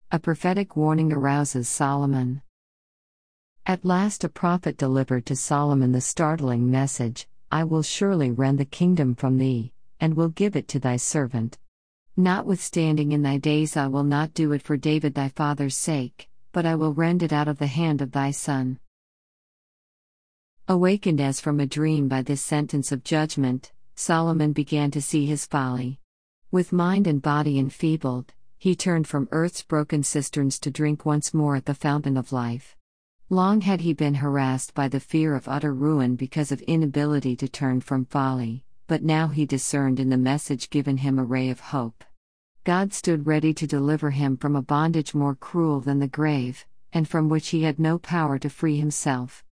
A prophetic warning arouses Solomon. At last a prophet delivered to Solomon the startling message, "I will surely rend the kingdom from thee, and will give it to thy servant. Notwithstanding in thy days I will not do it for David thy father's sake, but I will rend it out of the hand of thy son." Awakened as from a dream by this sentence of judgment, Solomon began to see his folly. With mind and body enfeebled, he turned from earth's broken cisterns to drink once more at the fountain of life. Long had he been harassed by the fear of utter ruin because of inability to turn from folly, but now he discerned in the message given him a ray of hope. God stood ready to deliver him from a bondage more cruel than the grave, and from which he had no power to free himself.